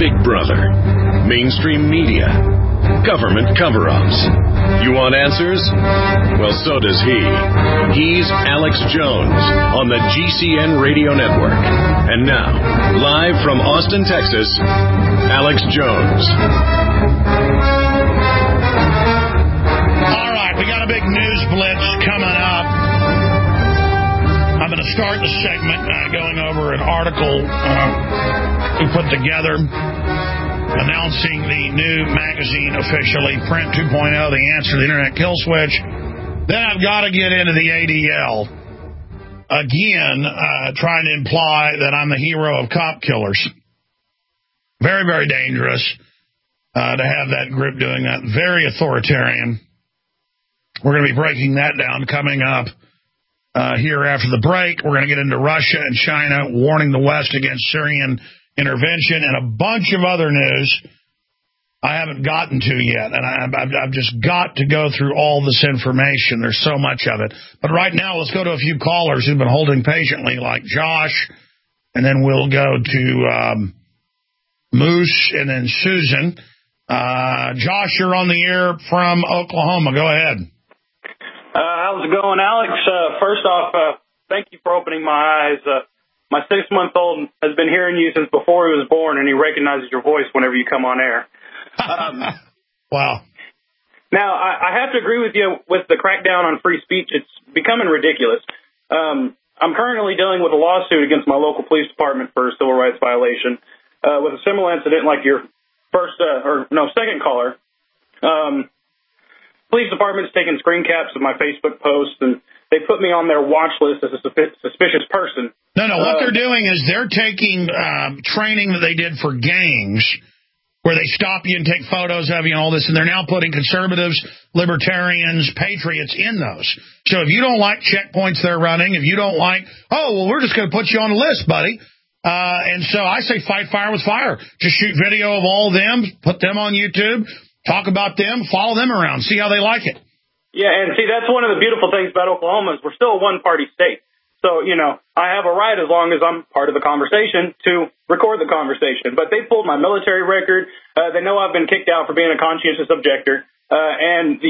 Big Brother, mainstream media, government cover-ups. You want answers? Well, so does he. He's Alex Jones on the GCN Radio Network. And now, live from Austin, Texas, Alex Jones. All right, we got a big news blitz coming up. I'm going to start the segment going over an article we put together announcing the new magazine officially, Print 2.0, The Answer to the Internet Kill Switch. Then I've got to get into the ADL. Again, trying to imply that I'm the hero of cop killers. Very, very dangerous to have that group doing that. Very authoritarian. We're going to be breaking that down coming up here after the break. We're going to get into Russia and China warning the West against Syrian intervention and a bunch of other news I haven't gotten to yet. And I've just got to go through all this information. There's so much of it. But right now, let's go to a few callers who've been holding patiently, like Josh. And then we'll go to Moose and then Susan. Josh, you're on the air from Oklahoma. Go ahead. How's it going, Alex? First off, thank you for opening my eyes. My 6-month-old has been hearing you since before he was born, and he recognizes your voice whenever you come on air. Wow. Now, I have to agree with you with the crackdown on free speech. It's becoming ridiculous. I'm currently dealing with a lawsuit against my local police department for a civil rights violation with a similar incident like your second caller. Police department's taking screen caps of my Facebook posts, and they put me on their watch list as a suspicious person. No, what they're doing is they're taking training that they did for gangs, where they stop you and take photos of you and all this, and they're now putting conservatives, libertarians, patriots in those. So if you don't like checkpoints they're running, if you don't like, we're just going to put you on the list, buddy. And so I say fight fire with fire. Just shoot video of all of them, put them on YouTube, talk about them, follow them around, see how they like it. Yeah, and see, that's one of the beautiful things about Oklahoma is we're still a one-party state. So, I have a right, as long as I'm part of the conversation, to record the conversation. But they pulled my military record. They know I've been kicked out for being a conscientious objector. And,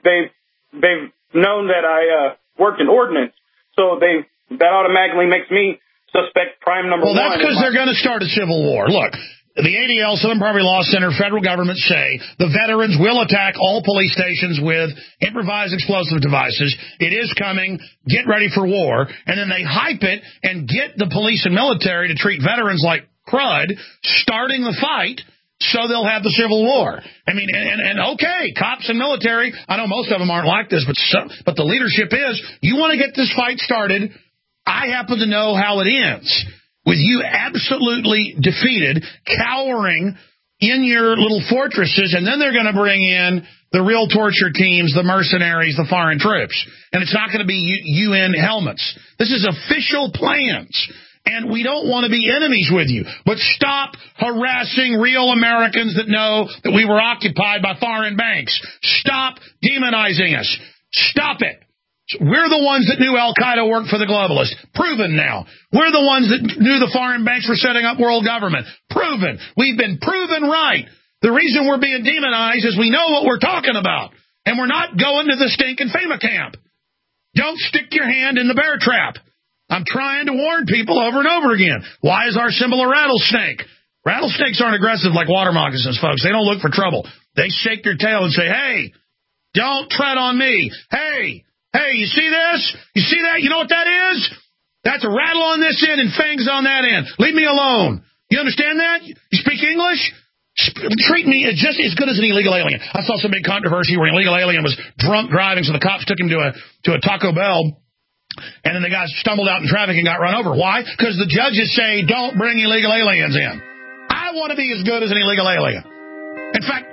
they've known that I worked in ordnance. So that automatically makes me suspect crime number one. Well, that's because they're going to start a civil war. Look. The ADL, Southern Poverty Law Center, federal government say the veterans will attack all police stations with improvised explosive devices. It is coming. Get ready for war. And then they hype it and get the police and military to treat veterans like crud, starting the fight so they'll have the Civil War. I mean, and okay, cops and military, I know most of them aren't like this, but the leadership is, you want to get this fight started, I happen to know how it ends. With you absolutely defeated, cowering in your little fortresses, and then they're going to bring in the real torture teams, the mercenaries, the foreign troops. And it's not going to be UN helmets. This is official plans. And we don't want to be enemies with you. But stop harassing real Americans that know that we were occupied by foreign banks. Stop demonizing us. Stop it. We're the ones that knew Al-Qaeda worked for the globalists. Proven now. We're the ones that knew the foreign banks were setting up world government. Proven. We've been proven right. The reason we're being demonized is we know what we're talking about. And we're not going to the stinking FEMA camp. Don't stick your hand in the bear trap. I'm trying to warn people over and over again. Why is our symbol a rattlesnake? Rattlesnakes aren't aggressive like water moccasins, folks. They don't look for trouble. They shake their tail and say, hey, don't tread on me. Hey, you see this? You see that? You know what that is? That's a rattle on this end and fangs on that end. Leave me alone. You understand that? You speak English? Treat me just as good as an illegal alien. I saw some big controversy where an illegal alien was drunk driving, so the cops took him to a Taco Bell, and then the guy stumbled out in traffic and got run over. Why? Because the judges say, don't bring illegal aliens in. I want to be as good as an illegal alien. In fact,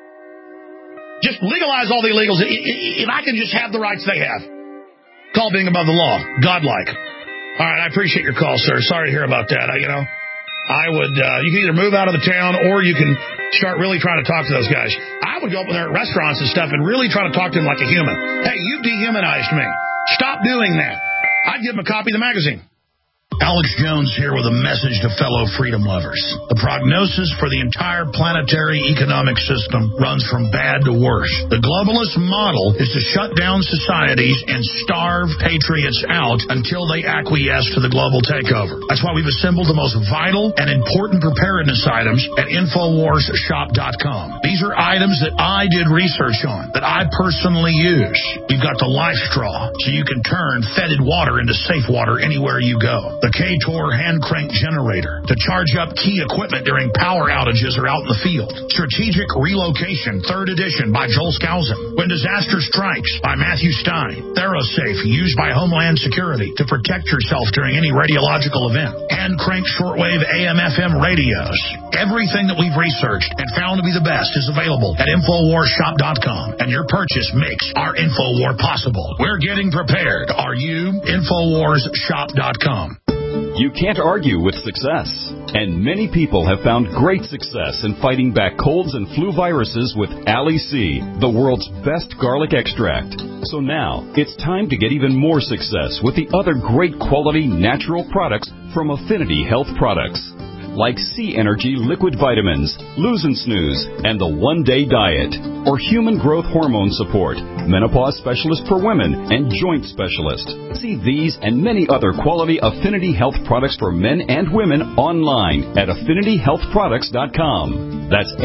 just legalize all the illegals. If I can just have the rights they have. Call being above the law. Godlike. All right, I appreciate your call, sir. Sorry to hear about that. I would, you can either move out of the town or you can start really trying to talk to those guys. I would go up in there at restaurants and stuff and really try to talk to them like a human. Hey, you've dehumanized me. Stop doing that. I'd give them a copy of the magazine. Alex Jones here with a message to fellow freedom lovers. The prognosis for the entire planetary economic system runs from bad to worse. The globalist model is to shut down societies and starve patriots out until they acquiesce to the global takeover. That's why we've assembled the most vital and important preparedness items at InfoWarsShop.com. These are items that I did research on, that I personally use. You've got the Life Straw, so you can turn fetid water into safe water anywhere you go. The K-Tor hand crank generator to charge up key equipment during power outages or out in the field. Strategic Relocation, 3rd edition by Joel Skousen. When Disaster Strikes by Matthew Stein. ThyroSafe, used by Homeland Security to protect yourself during any radiological event. Hand crank shortwave AM/FM radios. Everything that we've researched and found to be the best is available at InfoWarsShop.com, and your purchase makes our InfoWar possible. We're getting prepared. Are you? InfoWarsShop.com. You can't argue with success, and many people have found great success in fighting back colds and flu viruses with Ali C, the world's best garlic extract. So now, it's time to get even more success with the other great quality natural products from Affinity Health Products, like C Energy Liquid Vitamins, Lose and Snooze, and the One Day Diet, or Human Growth Hormone Support, Menopause Specialist for Women, and Joint Specialist. See these and many other quality Affinity Health products for men and women online at AffinityHealthProducts.com. That's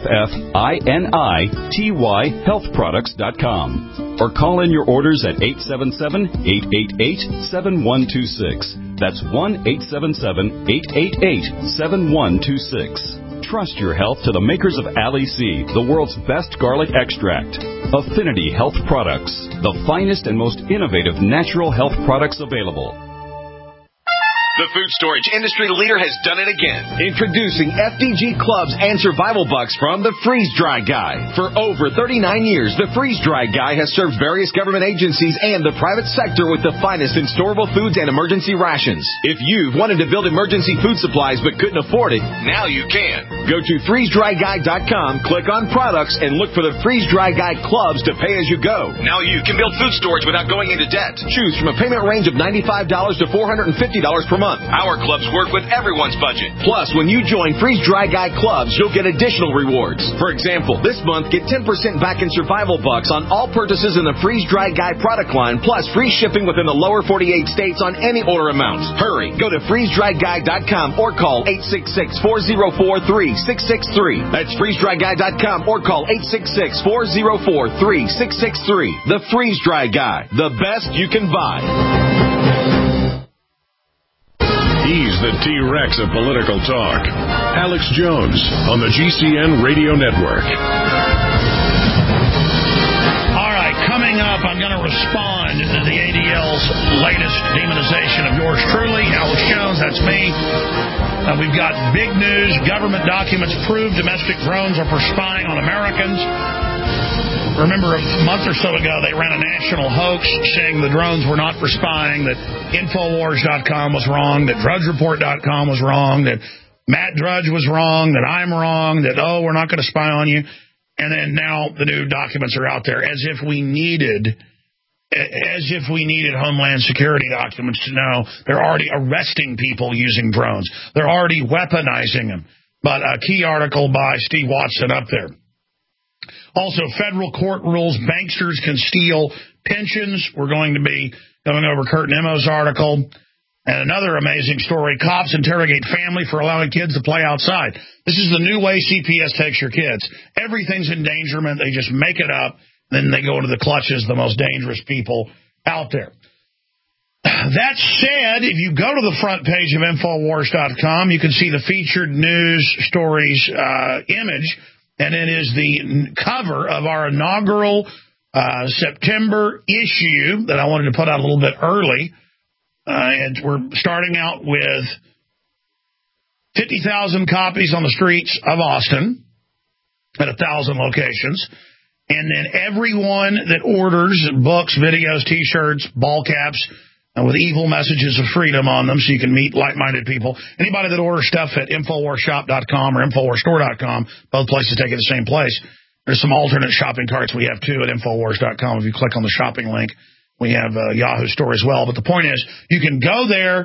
AFFINITY healthproducts.com. Or call in your orders at 877-888-7126. That's 1-877-888-7126. Trust your health to the makers of Ali C, the world's best garlic extract. Affinity Health Products, the finest and most innovative natural health products available. The food storage industry leader has done it again. Introducing FDG Clubs and Survival Bucks from the Freeze Dry Guy. For over 39 years, the Freeze Dry Guy has served various government agencies and the private sector with the finest in storable foods and emergency rations. If you've wanted to build emergency food supplies but couldn't afford it, now you can. Go to freezedryguy.com, click on products, and look for the Freeze Dry Guy Clubs to pay as you go. Now you can build food storage without going into debt. Choose from a payment range of $95 to $450 per month. Our clubs work with everyone's budget. Plus, when you join Freeze Dry Guy Clubs, you'll get additional rewards. For example, this month, get 10% back in Survival Bucks on all purchases in the Freeze Dry Guy product line, plus free shipping within the lower 48 states on any order amount. Hurry, go to freezedryguy.com or call 866-404-3663. That's freezedryguy.com or call 866-404-3663. The Freeze Dry Guy, the best you can buy. He's the T-Rex of political talk. Alex Jones on the GCN Radio Network. All right, coming up, I'm going to respond to the ADL's latest demonization of yours truly, Alex Jones. That's me. We've got big news. Government documents prove domestic drones are for spying on Americans. Remember, a month or so ago, they ran a national hoax saying the drones were not for spying, that Infowars.com was wrong, that DrudgeReport.com was wrong, that Matt Drudge was wrong, that I'm wrong, that, we're not going to spy on you. And then now the new documents are out there, as if we needed Homeland Security documents to know they're already arresting people using drones. They're already weaponizing them. But a key article by Steve Watson up there. Also, federal court rules banksters can steal pensions. We're going to be going over Kurt Nemo's article. And another amazing story, cops interrogate family for allowing kids to play outside. This is the new way CPS takes your kids. Everything's endangerment. They just make it up. Then they go into the clutches of the most dangerous people out there. That said, if you go to the front page of Infowars.com, you can see the featured news stories image. And it is the cover of our inaugural September issue that I wanted to put out a little bit early. And we're starting out with 50,000 copies on the streets of Austin at 1,000 locations. And then everyone that orders books, videos, T-shirts, ball caps, with evil messages of freedom on them so you can meet like-minded people. Anybody that orders stuff at InfoWarsShop.com or InfoWarsStore.com, both places take it the same place. There's some alternate shopping carts we have, too, at InfoWars.com. If you click on the shopping link, we have a Yahoo store as well. But the point is, you can go there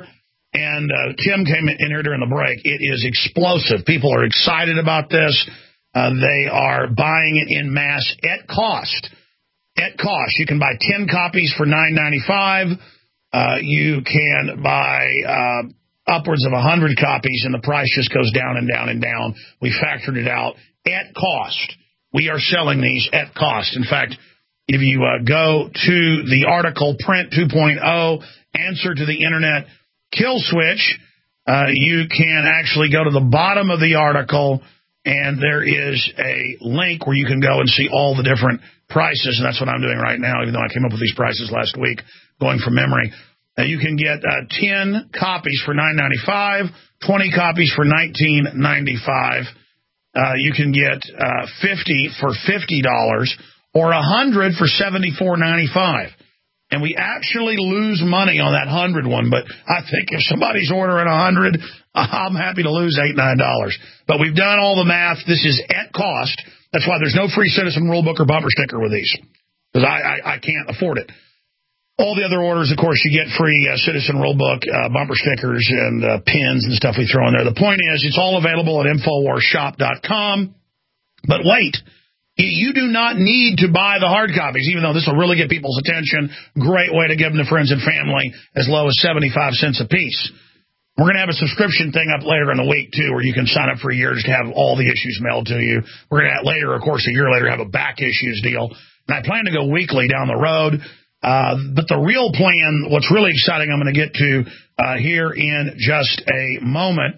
And Tim came in here during the break. It is explosive. People are excited about this. They are buying it in mass at cost. At cost. You can buy 10 copies for $9.95. You can buy upwards of 100 copies, and the price just goes down and down and down. We factored it out at cost. We are selling these at cost. In fact, if you go to the article, Print 2.0, Answer to the Internet Kill Switch, you can actually go to the bottom of the article, and there is a link where you can go and see all the different prices, and that's what I'm doing right now, even though I came up with these prices last week, going from memory. You can get 10 copies for $9.95, 20 copies for $19.95. You can get 50 for $50, or 100 for $74.95. And we actually lose money on that 100 one, but I think if somebody's ordering 100, I'm happy to lose $8, $9. But we've done all the math. This is at cost. That's why there's no free Citizen Rulebook or bumper sticker with these, because I can't afford it. All the other orders, of course, you get free Citizen Rulebook, bumper stickers, and pins and stuff we throw in there. The point is, it's all available at InfoWarsShop.com. But wait. You do not need to buy the hard copies, even though this will really get people's attention. Great way to give them to friends and family, as low as 75 cents a piece. We're going to have a subscription thing up later in the week, too, where you can sign up for a year just to have all the issues mailed to you. We're going to later, of course, a year later, have a back issues deal. And I plan to go weekly down the road. But the real plan, what's really exciting, I'm going to get to here in just a moment.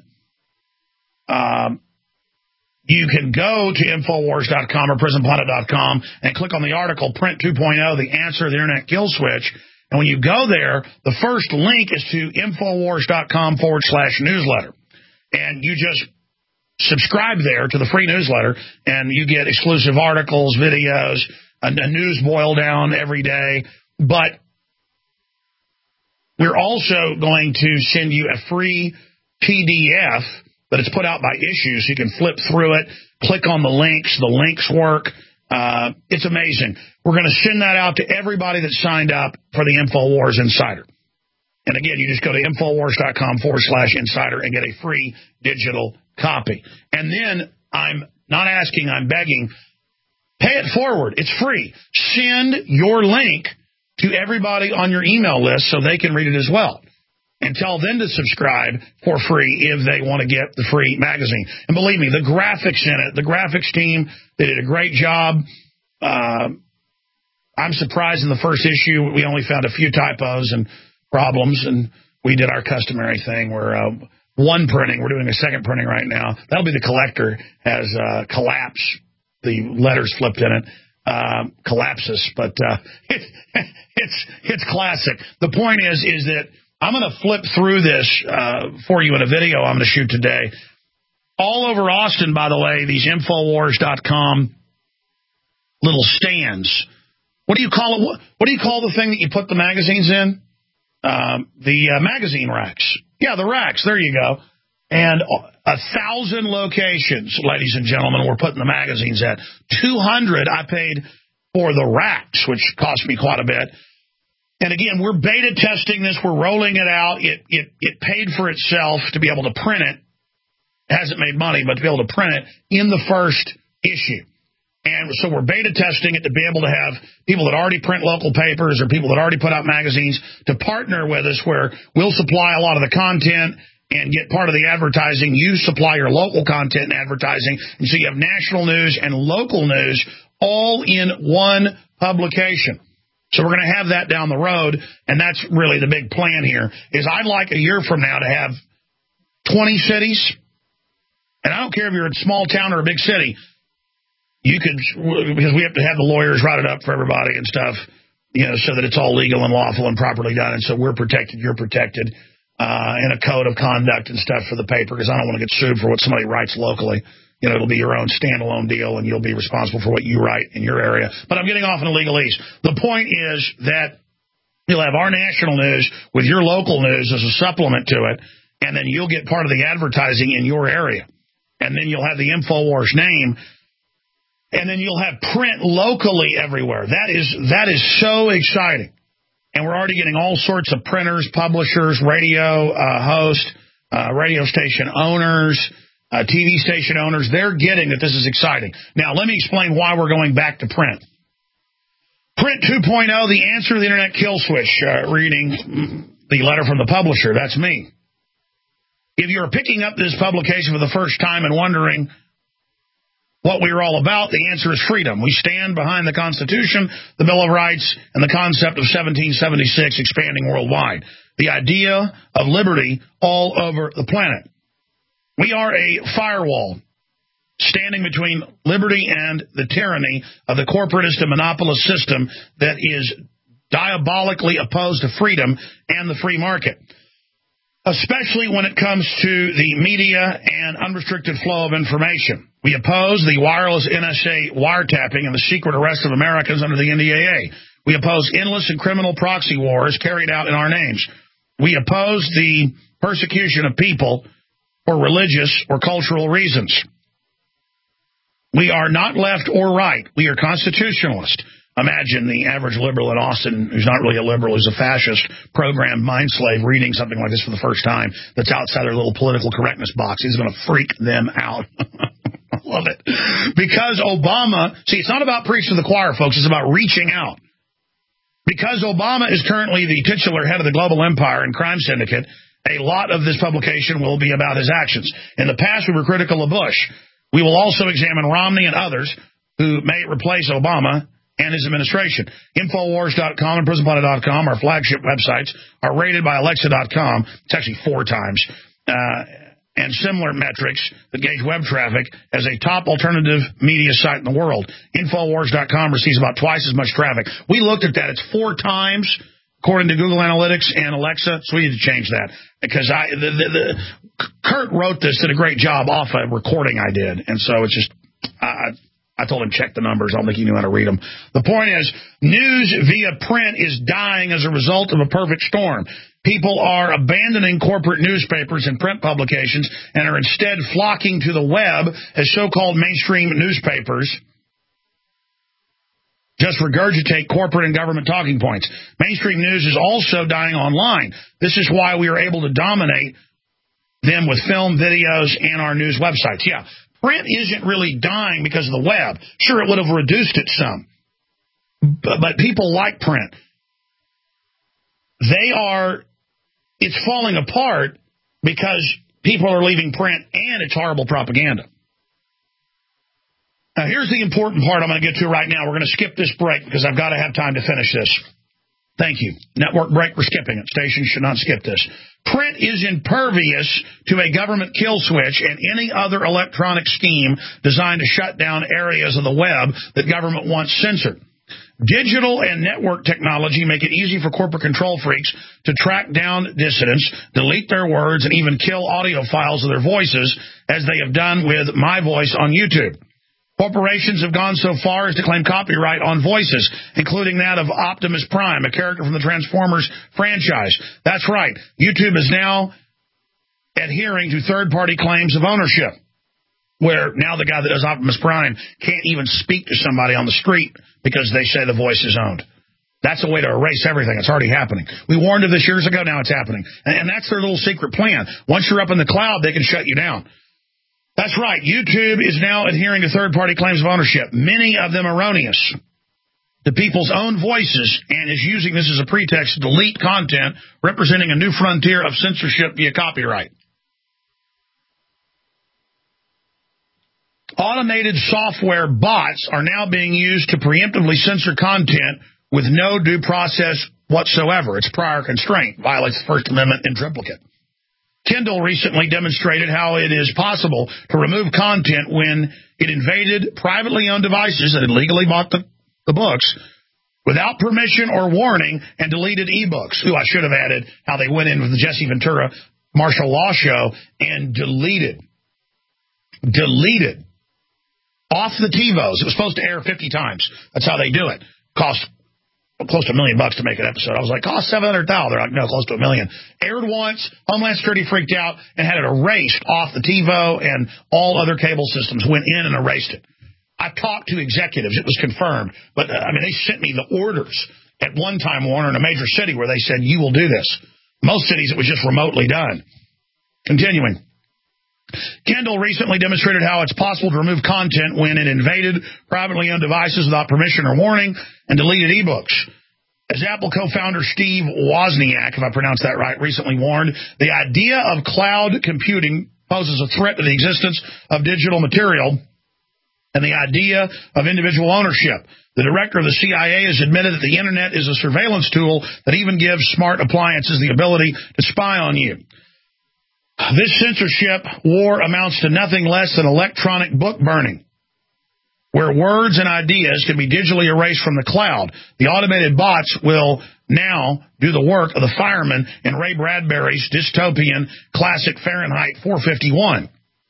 You can go to Infowars.com or PrisonPlanet.com and click on the article, Print 2.0, the Answer to the Internet Kill Switch. And when you go there, the first link is to Infowars.com/newsletter. And you just subscribe there to the free newsletter, and you get exclusive articles, videos, a news boil down every day. But we're also going to send you a free PDF, but it's put out by Issues. You can flip through it, click on the links. The links work. It's amazing. We're going to send that out to everybody that signed up for the InfoWars Insider. And again, you just go to Infowars.com/insider and get a free digital copy. And then I'm not asking, I'm begging, pay it forward. It's free. Send your link to everybody on your email list so they can read it as well. And tell them to subscribe for free if they want to get the free magazine. And believe me, the graphics in it, the graphics team, they did a great job. I'm surprised in the first issue we only found a few typos and problems, and we did our customary thing where one printing, we're doing a second printing right now. That'll be the collector, has collapse, the letters flipped in it. Collapses, but it's classic. The point is that I'm going to flip through this for you in a video I'm going to shoot today. All over Austin, by the way, these Infowars.com little stands. What do you call it? What do you call the thing that you put the magazines in? The magazine racks. Yeah, the racks. There you go. And 1,000 locations, ladies and gentlemen, we're putting the magazines at. 200 I paid for the racks, which cost me quite a bit. And again, we're beta testing this. We're rolling it out. It paid for itself to be able to print it. It hasn't made money, but to be able to print it in the first issue. And so we're beta testing it to be able to have people that already print local papers or people that already put out magazines to partner with us, where we'll supply a lot of the content and get part of the advertising. You supply your local content and advertising. And so you have national news and local news all in one publication. So we're going to have that down the road, and that's really the big plan here, is I'd like a year from now to have 20 cities, and I don't care if you're in a small town or a big city, you could, because we have to have the lawyers write it up for everybody and stuff, you know, so that it's all legal and lawful and properly done, and so we're protected, you're protected, and a code of conduct and stuff for the paper, because I don't want to get sued for what somebody writes locally. You know, it'll be your own standalone deal, and you'll be responsible for what you write in your area. But I'm getting off in a legalese. The point is that you'll have our national news with your local news as a supplement to it, and then you'll get part of the advertising in your area. And then you'll have the InfoWars name, and then you'll have print locally everywhere. That is so exciting. And we're already getting all sorts of printers, publishers, radio hosts, radio station owners, TV station owners. They're getting that this is exciting. Now, let me explain why we're going back to print. Print 2.0, the answer to the Internet kill switch, reading the letter from the publisher. That's me. If you're picking up this publication for the first time and wondering what we're all about, the answer is freedom. We stand behind the Constitution, the Bill of Rights, and the concept of 1776 expanding worldwide. The idea of liberty all over the planet. We are a firewall standing between liberty and the tyranny of the corporatist and monopolist system that is diabolically opposed to freedom and the free market, especially when it comes to the media and unrestricted flow of information. We oppose the wireless NSA wiretapping and the secret arrest of Americans under the NDAA. We oppose endless and criminal proxy wars carried out in our names. We oppose the persecution of people for religious or cultural reasons. We are not left or right. We are constitutionalist. Imagine the average liberal in Austin, who's not really a liberal, who's a fascist, programmed mind slave, reading something like this for the first time that's outside their little political correctness box. He's going to freak them out. I love it. Because Obama, see, it's not about preaching to the choir, folks. It's about reaching out. Because Obama is currently the titular head of the global empire and crime syndicate, a lot of this publication will be about his actions. In the past, we were critical of Bush. We will also examine Romney and others who may replace Obama and his administration. Infowars.com and PrisonPlanet.com, our flagship websites, are rated by Alexa.com. It's actually 4 times. And similar metrics that gauge web traffic as a top alternative media site in the world. Infowars.com receives about twice as much traffic. We looked at that. It's 4 times, according to Google Analytics and Alexa, so we need to change that. Because Kurt wrote this, did a great job off a recording I did. And so it's just, I told him check the numbers. I don't think he knew how to read them. The point is, news via print is dying as a result of a perfect storm. People are abandoning corporate newspapers and print publications and are instead flocking to the web as so-called mainstream newspapers just regurgitate corporate and government talking points. Mainstream news is also dying online. This is why we are able to dominate them with film, videos, and our news websites. Yeah, print isn't really dying because of the web. Sure, it would have reduced it some. But people like print. It's falling apart because people are leaving print and it's horrible propaganda. Now, here's the important part I'm going to get to right now. We're going to skip this break because I've got to have time to finish this. Thank you. Network break, we're skipping it. Stations should not skip this. Print is impervious to a government kill switch and any other electronic scheme designed to shut down areas of the web that government wants censored. Digital and network technology make it easy for corporate control freaks to track down dissidents, delete their words, and even kill audio files of their voices, as they have done with my voice on YouTube. Corporations have gone so far as to claim copyright on voices, including that of Optimus Prime, a character from the Transformers franchise. That's right. YouTube is now adhering to third-party claims of ownership, where now the guy that does Optimus Prime can't even speak to somebody on the street because they say the voice is owned. That's a way to erase everything. It's already happening. We warned of this years ago. Now it's happening. And that's their little secret plan. Once you're up in the cloud, they can shut you down. That's right. YouTube is now adhering to third-party claims of ownership, many of them erroneous, to people's own voices, and is using this as a pretext to delete content representing a new frontier of censorship via copyright. Automated software bots are now being used to preemptively censor content with no due process whatsoever. It's prior constraint, violates the First Amendment in triplicate. Kindle recently demonstrated how it is possible to remove content when it invaded privately owned devices that had legally bought the books without permission or warning and deleted ebooks. Ooh, I should have added how they went in with the Jesse Ventura martial law show and deleted off the TiVos. It was supposed to air 50 times. That's how they do it. Cost close to $1 million to make an episode. I was like, cost $700,000. They're like, no, close to $1 million. Aired once. Homeland Security freaked out and had it erased off the TiVo, and all other cable systems went in and erased it. I talked to executives. It was confirmed. But, they sent me the orders. at one time, Warner, in a major city where they said, you will do this. Most cities, it was just remotely done. Continuing. Kendall recently demonstrated how it's possible to remove content when it invaded privately owned devices without permission or warning and deleted ebooks. As Apple co-founder Steve Wozniak, if I pronounced that right, recently warned, the idea of cloud computing poses a threat to the existence of digital material and the idea of individual ownership. The director of the CIA has admitted that the Internet is a surveillance tool that even gives smart appliances the ability to spy on you. This censorship war amounts to nothing less than electronic book burning, where words and ideas can be digitally erased from the cloud. The automated bots will now do the work of the firemen in Ray Bradbury's dystopian classic Fahrenheit 451.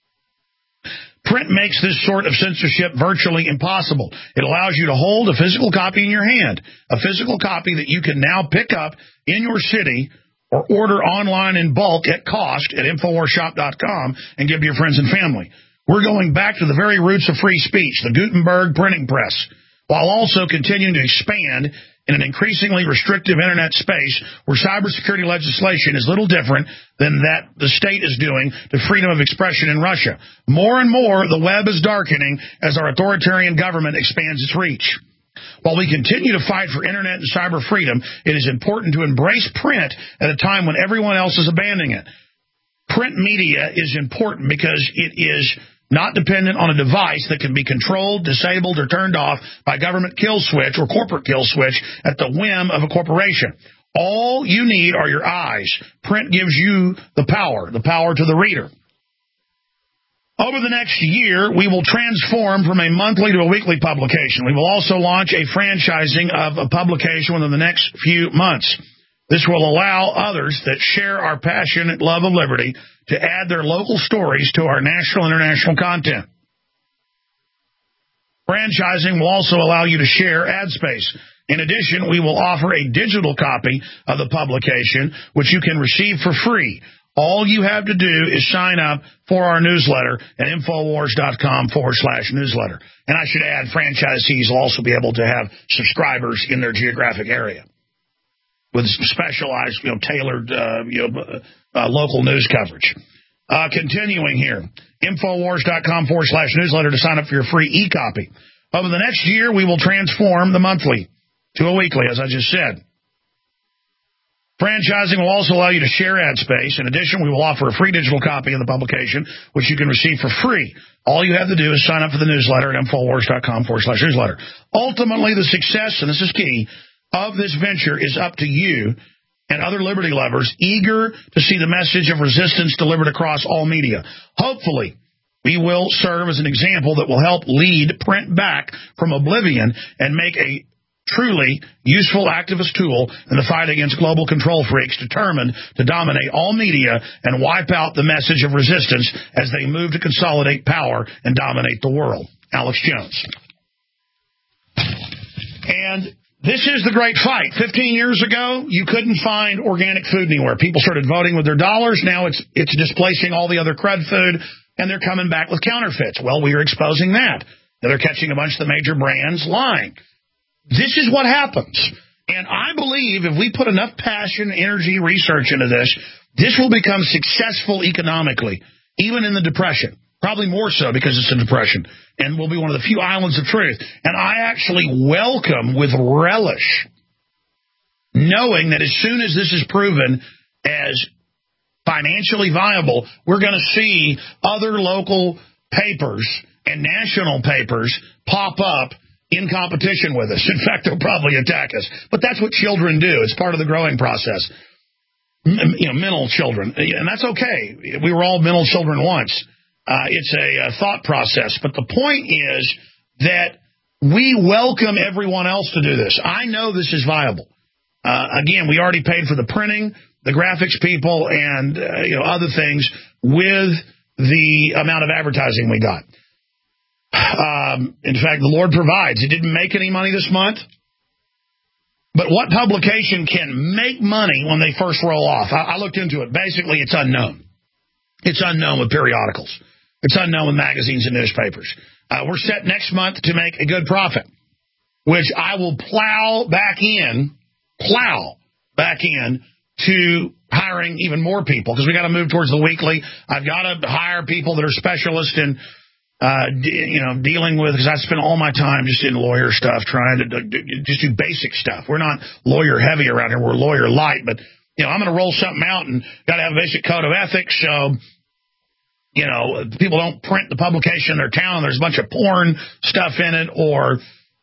Print makes this sort of censorship virtually impossible. It allows you to hold a physical copy in your hand, a physical copy that you can now pick up in your city or order online in bulk at cost at InfoWarsShop.com and give to your friends and family. We're going back to the very roots of free speech, the Gutenberg printing press, while also continuing to expand in an increasingly restrictive Internet space where cybersecurity legislation is little different than that the state is doing to freedom of expression in Russia. More and more, the web is darkening as our authoritarian government expands its reach. While we continue to fight for Internet and cyber freedom, it is important to embrace print at a time when everyone else is abandoning it. Print media is important because it is not dependent on a device that can be controlled, disabled, or turned off by government kill switch or corporate kill switch at the whim of a corporation. All you need are your eyes. Print gives you the power to the reader. Over the next year, we will transform from a monthly to a weekly publication. We will also launch a franchising of a publication within the next few months. This will allow others that share our passionate love of liberty to add their local stories to our national and international content. Franchising will also allow you to share ad space. In addition, we will offer a digital copy of the publication, which you can receive for free. All you have to do is sign up for our newsletter at Infowars.com/newsletter. And I should add, franchisees will also be able to have subscribers in their geographic area with specialized, tailored, local news coverage. Continuing here, Infowars.com/newsletter to sign up for your free e-copy. Over the next year, we will transform the monthly to a weekly, as I just said. Franchising will also allow you to share ad space. In addition, we will offer a free digital copy of the publication, which you can receive for free. All you have to do is sign up for the newsletter at Infowars.com/newsletter. Ultimately, the success, and this is key, of this venture is up to you and other liberty lovers eager to see the message of resistance delivered across all media. Hopefully, we will serve as an example that will help lead print back from oblivion and make a truly useful activist tool in the fight against global control freaks determined to dominate all media and wipe out the message of resistance as they move to consolidate power and dominate the world. Alex Jones. And this is the great fight. 15 years ago, you couldn't find organic food anywhere. People started voting with their dollars. Now it's displacing all the other crud food, and they're coming back with counterfeits. Well, we are exposing that. Now they're catching a bunch of the major brands lying. This is what happens. And I believe if we put enough passion, energy, research into this, this will become successful economically, even in the Depression. Probably more so because it's a Depression. And will be one of the few islands of truth. And I actually welcome with relish, knowing that as soon as this is proven as financially viable, we're going to see other local papers and national papers pop up in competition with us. In fact, they'll probably attack us. But that's what children do. It's part of the growing process. Mental children. And that's okay. We were all mental children once. It's a thought process. But the point is that we welcome everyone else to do this. I know this is viable. Again, we already paid for the printing, the graphics people, and other things with the amount of advertising we got. In fact, the Lord provides. It didn't make any money this month. But what publication can make money when they first roll off? I looked into it. Basically, it's unknown. It's unknown with periodicals. It's unknown with magazines and newspapers. We're set next month to make a good profit, which I will plow back in plow back in to hiring even more people because we got to move towards the weekly. I've got to hire people that are specialists in, dealing with, because I spend all my time just in lawyer stuff, trying to just do basic stuff. We're not lawyer heavy around here. We're lawyer light, but I'm going to roll something out and got to have a basic code of ethics. So, people don't print the publication in their town. There's a bunch of porn stuff in it, or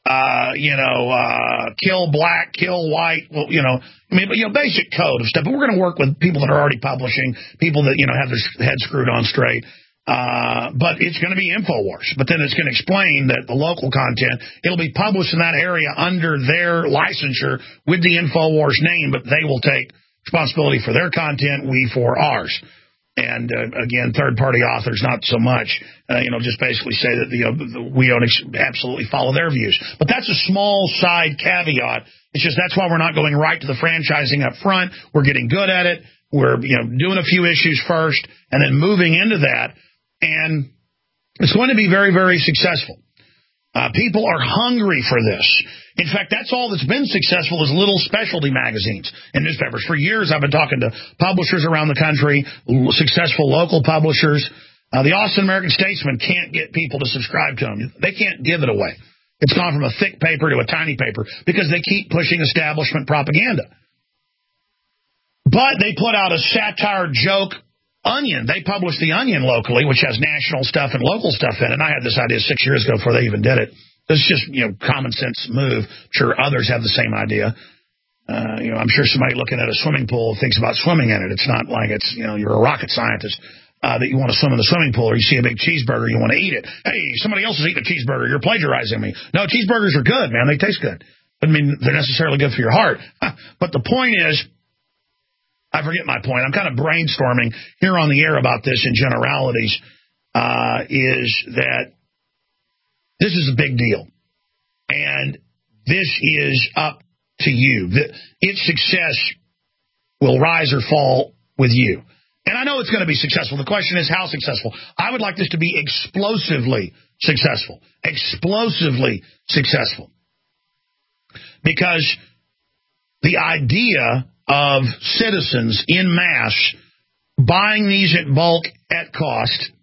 kill black, kill white. Well, basic code of stuff. But we're going to work with people that are already publishing, people that, have their head screwed on straight. But it's going to be InfoWars. But then it's going to explain that the local content, it'll be published in that area under their licensure with the InfoWars name, but they will take responsibility for their content, we for ours. And, again, third-party authors, not so much, just basically say that we don't absolutely follow their views. But that's a small side caveat. It's just that's why we're not going right to the franchising up front. We're getting good at it. We're, doing a few issues first and then moving into that. And it's going to be very, very successful. People are hungry for this. In fact, that's all that's been successful is little specialty magazines and newspapers. For years, I've been talking to publishers around the country, successful local publishers. The Austin American Statesman can't get people to subscribe to them. They can't give it away. It's gone from a thick paper to a tiny paper because they keep pushing establishment propaganda. But they put out a satire joke Onion. They published the Onion locally, which has national stuff and local stuff in it. And I had this idea 6 years ago before they even did it. It's just, common sense move. I'm sure others have the same idea. I'm sure somebody looking at a swimming pool thinks about swimming in it. It's not like it's, you're a rocket scientist that you want to swim in the swimming pool, or you see a big cheeseburger, you want to eat it. Hey, somebody else is eating a cheeseburger. You're plagiarizing me. No, cheeseburgers are good, man. They taste good. I mean, they're necessarily good for your heart. But the point is, I forget my point. I'm kind of brainstorming here on the air about this in generalities, is that this is a big deal. And this is up to you. Its success will rise or fall with you. And I know it's going to be successful. The question is how successful. I would like this to be explosively successful. Explosively successful. Because the idea of citizens in mass buying these at bulk at cost.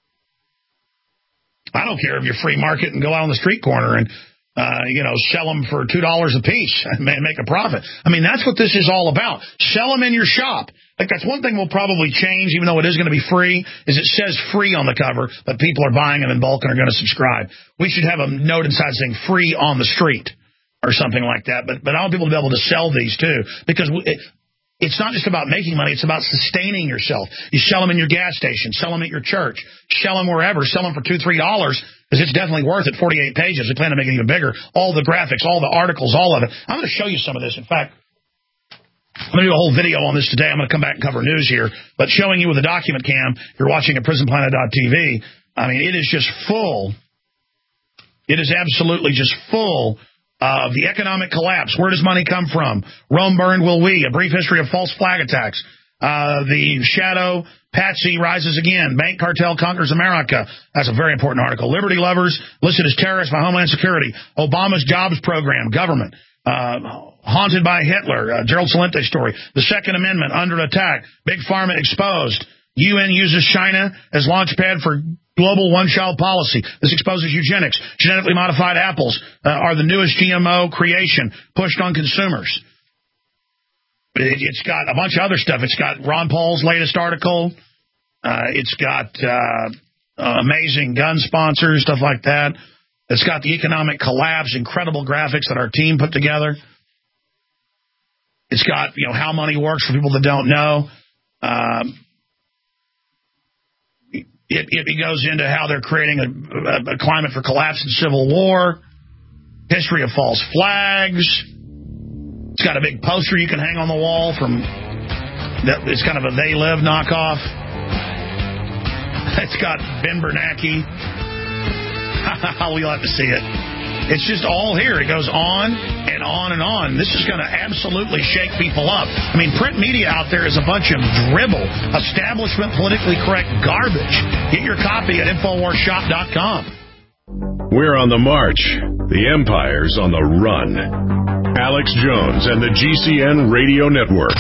I don't care if you're free market and go out on the street corner and, sell them for $2 a piece and make a profit. I mean, that's what this is all about. Sell them in your shop. Like, that's one thing we'll probably change, even though it is going to be free, is it says free on the cover, but people are buying them in bulk and are going to subscribe. We should have a note inside saying free on the street, or something like that. But I want people to be able to sell these, too, because it's not just about making money. It's about sustaining yourself. You sell them in your gas station, sell them at your church, sell them wherever, sell them for $2, $3, because it's definitely worth it. 48 pages. We plan to make it even bigger. All the graphics, all the articles, all of it. I'm going to show you some of this. In fact, I'm going to do a whole video on this today. I'm going to come back and cover news here. But showing you with a document cam, you're watching at prisonplanet.tv. I mean, it is just full. It is absolutely just full of the economic collapse. Where does money come from? Rome burned, will we? A brief history of false flag attacks. The shadow Patsy rises again. Bank cartel conquers America. That's a very important article. Liberty lovers listed as terrorists by Homeland Security. Obama's jobs program, government. Haunted by Hitler. Gerald Celente story. The Second Amendment under attack. Big Pharma exposed. UN uses China as launchpad for global one-child policy. This exposes eugenics. Genetically modified apples are the newest GMO creation pushed on consumers. It's got a bunch of other stuff. It's got Ron Paul's latest article. It's got amazing gun sponsors, stuff like that. It's got the economic collapse, incredible graphics that our team put together. It's got, how money works for people that don't know. It goes into how they're creating a climate for collapse and civil war, history of false flags. It's got a big poster you can hang on the wall it's kind of a They Live knockoff. It's got Ben Bernanke. We'll have to see it. It's just all here. It goes on and on and on. This is going to absolutely shake people up. I mean, print media out there is a bunch of dribble, establishment, politically correct garbage. Get your copy at InfoWarsShop.com. We're on the march. The empire's on the run. Alex Jones and the GCN Radio Network.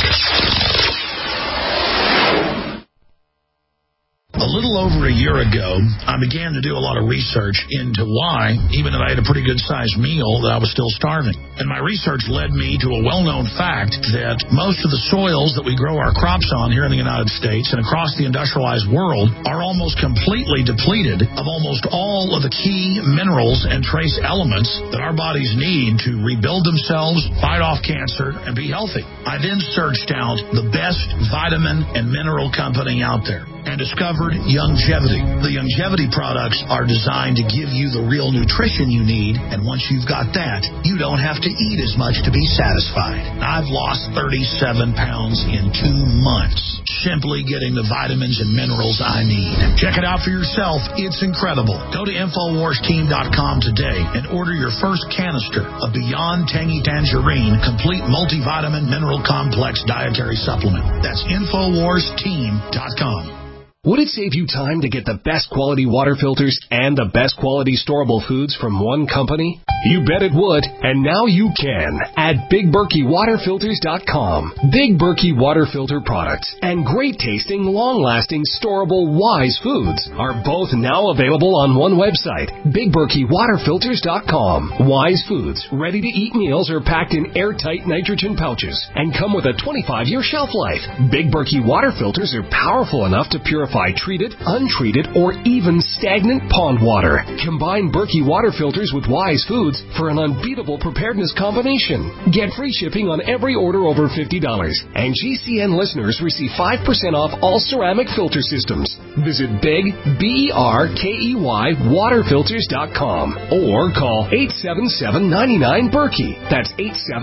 A little over a year ago, I began to do a lot of research into why, even if I had a pretty good-sized meal, that I was still starving. And my research led me to a well-known fact that most of the soils that we grow our crops on here in the United States and across the industrialized world are almost completely depleted of almost all of the key minerals and trace elements that our bodies need to rebuild themselves, fight off cancer, and be healthy. I then searched out the best vitamin and mineral company out there and discovered Youngevity. The Youngevity products are designed to give you the real nutrition you need, and once you've got that, you don't have to eat as much to be satisfied. I've lost 37 pounds in 2 months, simply getting the vitamins and minerals I need. Check it out for yourself. It's incredible. Go to InfoWarsTeam.com today and order your first canister of Beyond Tangy Tangerine Complete Multivitamin Mineral Complex Dietary Supplement. That's InfoWarsTeam.com. Would it save you time to get the best quality water filters and the best quality storable foods from one company? You bet it would, and now you can at BigBerkeyWaterFilters.com. Big Berkey Water Filter products and great tasting, long-lasting, storable Wise foods are both now available on one website, BigBerkeyWaterFilters.com. Wise foods, ready-to-eat meals are packed in airtight nitrogen pouches and come with a 25-year shelf life. Big Berkey Water Filters are powerful enough to purify treated, untreated, or even stagnant pond water. Combine Berkey water filters with Wise foods for an unbeatable preparedness combination. Get free shipping on every order over $50. And GCN listeners receive 5% off all ceramic filter systems. Visit Big, BERKEY, waterfilters.com or call 877-99-BERKEY. That's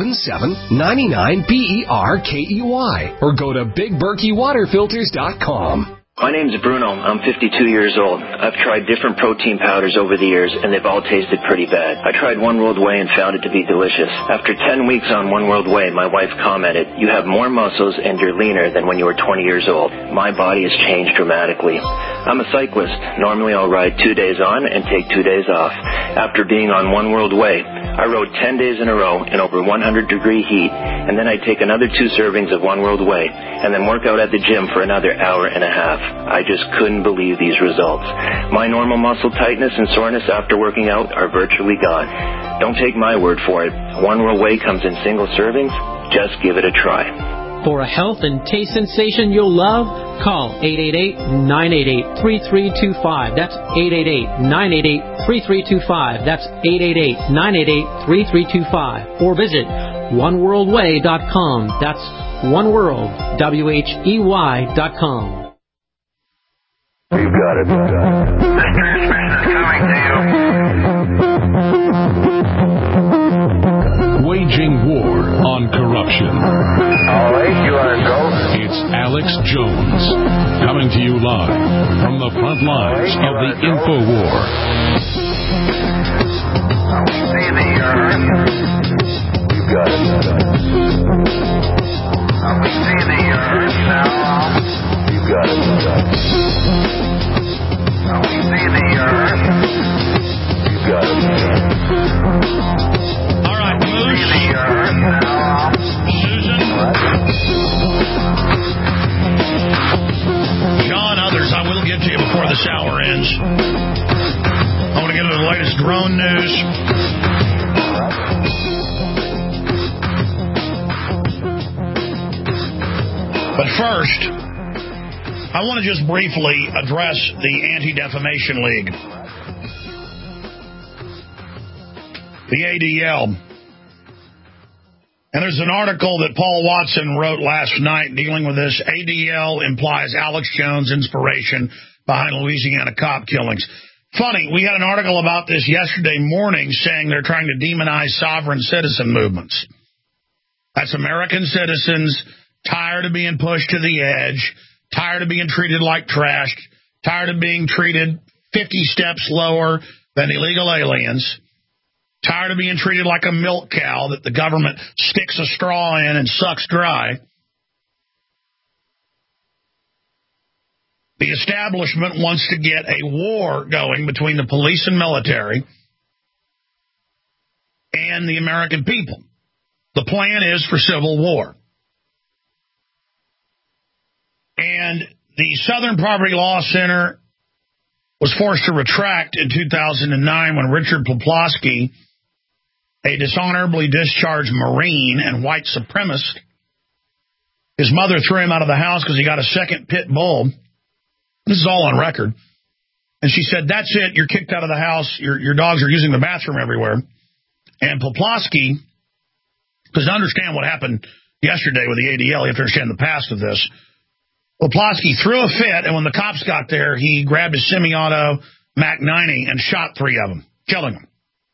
877-99-BERKEY. Or go to BigBerkeyWaterFilters.com. My name's Bruno. I'm 52 years old. I've tried different protein powders over the years, and they've all tasted pretty bad. I tried One World Whey and found it to be delicious. After 10 weeks on One World Whey, my wife commented, "You have more muscles and you're leaner than when you were 20 years old." My body has changed dramatically. I'm a cyclist. Normally I'll ride 2 days on and take 2 days off. After being on One World Whey, I rode 10 days in a row in over 100-degree heat, and then I'd take another 2 servings of One World Whey, and then work out at the gym for another hour and a half. I just couldn't believe these results. My normal muscle tightness and soreness after working out are virtually gone. Don't take my word for it. One World Whey comes in single servings. Just give it a try. For a health and taste sensation you'll love, call 888-988-3325. That's 888-988-3325. That's 888-988-3325. Or visit oneworldwhey.com. That's oneworld, WHEY.com. You've got it. This transmission is coming to you. Waging war on corruption. All right, you are go. It's Alex Jones, coming to you live from the front lines of the Info War. We see the earth. You've got it. We see the earth now. You've got it. We see the earth. You've got it. All right, Moose. We see the earth now. Susan. John, others, I will get to you before this hour ends. I want to get into the latest drone news. But first, I want to just briefly address the Anti-Defamation League, the ADL. And there's an article that Paul Watson wrote last night dealing with this. ADL implies Alex Jones inspiration behind Louisiana cop killings. Funny, we had an article about this yesterday morning saying they're trying to demonize sovereign citizen movements. That's American citizens tired of being pushed to the edge, tired of being treated like trash, tired of being treated 50 steps lower than illegal aliens, tired of being treated like a milk cow that the government sticks a straw in and sucks dry. The establishment wants to get a war going between the police and military and the American people. The plan is for civil war. And the Southern Poverty Law Center was forced to retract in 2009 when Richard Poplawski, a dishonorably discharged Marine and white supremacist, his mother threw him out of the house because he got a second pit bull. This is all on record. And she said, that's it, you're kicked out of the house, your dogs are using the bathroom everywhere. And Poplawski, because to understand what happened yesterday with the ADL, you have to understand the past of this. Poplawski threw a fit, and when the cops got there, he grabbed his semi-auto Mac-90 and shot 3 of them, killing them.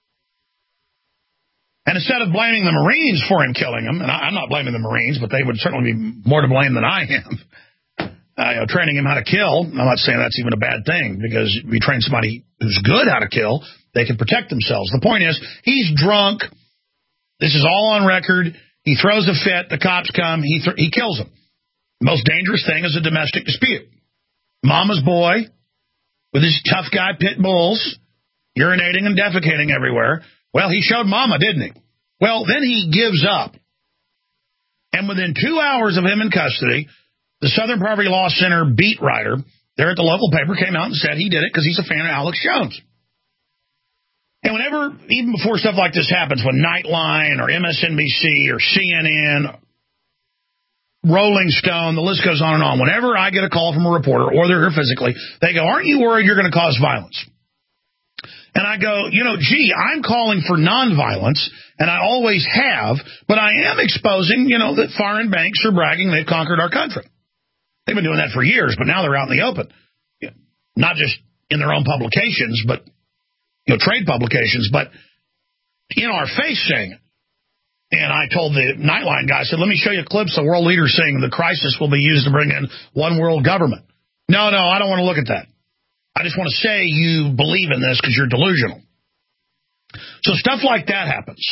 And instead of blaming the Marines for him killing them, and I'm not blaming the Marines, but they would certainly be more to blame than I am, training him how to kill. I'm not saying that's even a bad thing, because if you train somebody who's good how to kill, they can protect themselves. The point is, he's drunk. This is all on record. He throws a fit. The cops come. He kills them. The most dangerous thing is a domestic dispute. Mama's boy with his tough guy pit bulls urinating and defecating everywhere. Well, he showed Mama, didn't he? Well, then he gives up. And within 2 hours of him in custody, the Southern Poverty Law Center beat writer there at the local paper came out and said he did it because he's a fan of Alex Jones. And whenever, even before stuff like this happens, when Nightline or MSNBC or CNN, Rolling Stone, the list goes on and on, whenever I get a call from a reporter, or they're here physically, they go, aren't you worried you're going to cause violence? And I go, I'm calling for nonviolence, and I always have, but I am exposing, that foreign banks are bragging they've conquered our country. They've been doing that for years, but now they're out in the open. Not just in their own publications, but, trade publications, but in our face saying it. And I told the Nightline guy, I said, let me show you clips of world leaders saying the crisis will be used to bring in one world government. No, I don't want to look at that. I just want to say you believe in this because you're delusional. So stuff like that happens.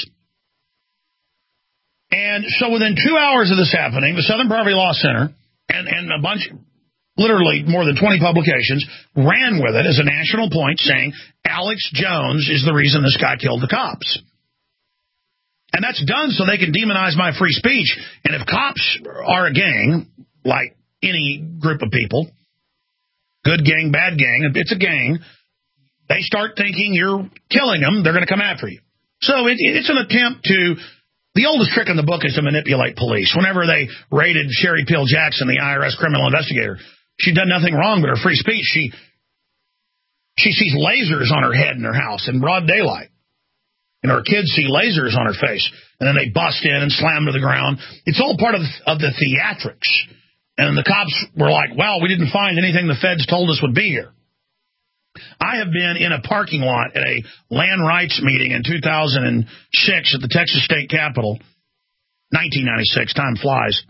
And so within 2 hours of this happening, the Southern Poverty Law Center and a bunch, literally more than 20 publications, ran with it as a national point saying Alex Jones is the reason this guy killed the cops. And that's done so they can demonize my free speech. And if cops are a gang, like any group of people, good gang, bad gang, if it's a gang, they start thinking you're killing them, they're going to come after you. So it's an attempt to, the oldest trick in the book is to manipulate police. Whenever they raided Sherry Peel Jackson, the IRS criminal investigator, she'd done nothing wrong but her free speech. She sees lasers on her head in her house in broad daylight. And her kids see lasers on her face, and then they bust in and slam to the ground. It's all part of the theatrics. And the cops were like, well, we didn't find anything the feds told us would be here. I have been in a parking lot at a land rights meeting in 2006 at the Texas State Capitol, 1996, time flies.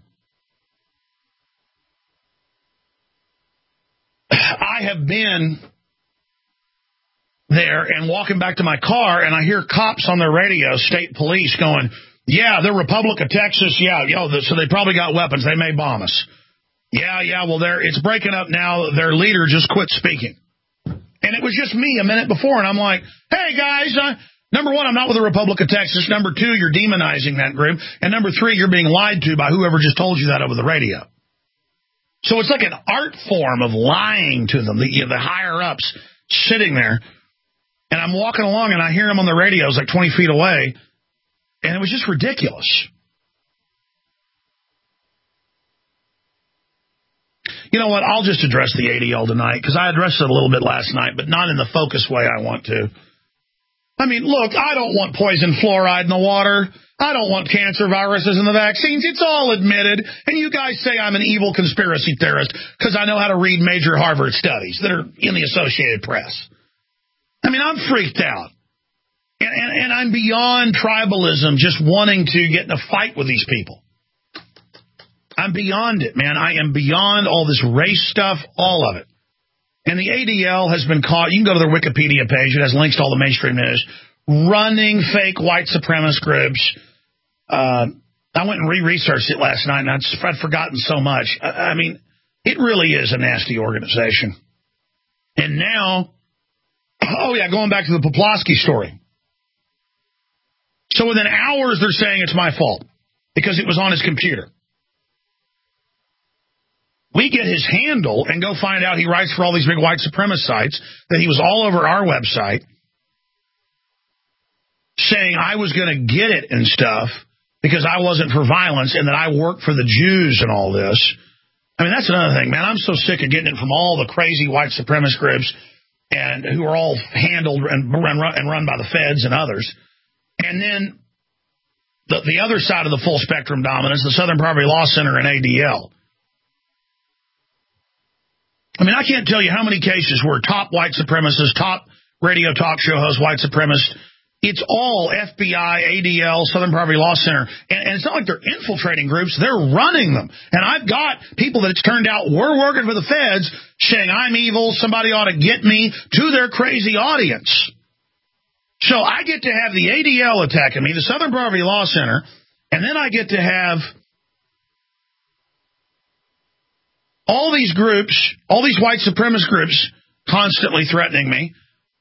I have been there and walking back to my car, and I hear cops on their radio, state police, going, yeah, the Republic of Texas, so they probably got weapons. They may bomb us. Yeah, well, it's breaking up now. Their leader just quit speaking. And it was just me a minute before, and I'm like, hey, guys, number one, I'm not with the Republic of Texas. Number two, you're demonizing that group. And number three, you're being lied to by whoever just told you that over the radio. So it's like an art form of lying to them, the higher-ups sitting there. And I'm walking along, and I hear them on the radios like 20 feet away, and it was just ridiculous. You know what? I'll just address the ADL tonight, because I addressed it a little bit last night, but not in the focused way I want to. I mean, look, I don't want poison fluoride in the water. I don't want cancer viruses in the vaccines. It's all admitted. And you guys say I'm an evil conspiracy theorist because I know how to read major Harvard studies that are in the Associated Press. I mean, I'm freaked out. And I'm beyond tribalism, just wanting to get in a fight with these people. I'm beyond it, man. I am beyond all this race stuff, all of it. And the ADL has been caught. You can go to their Wikipedia page. It has links to all the mainstream news. Running fake white supremacist groups. I went and re-researched it last night, and I'd forgotten so much. I mean, it really is a nasty organization. And now, going back to the Poplawski story. So within hours, they're saying it's my fault. because it was on his computer. We get his handle and go find out he writes for all these big white supremacist sites, that he was all over our website saying I was going to get it and stuff because I wasn't for violence and that I worked for the Jews and all this. I mean, that's another thing, man. I'm so sick of getting it from all the crazy white supremacist groups and who are all handled and run by the feds and others. And then the other side of the full spectrum dominance, the Southern Poverty Law Center and ADL. I mean, I can't tell you how many cases where top white supremacists, top radio talk show hosts, white supremacists, it's all FBI, ADL, Southern Poverty Law Center. And it's not like they're infiltrating groups. They're running them. And I've got people that it's turned out were working for the feds saying I'm evil, somebody ought to get me, to their crazy audience. So I get to have the ADL attacking me, the Southern Poverty Law Center, and then I get to have all these groups, all these white supremacist groups constantly threatening me.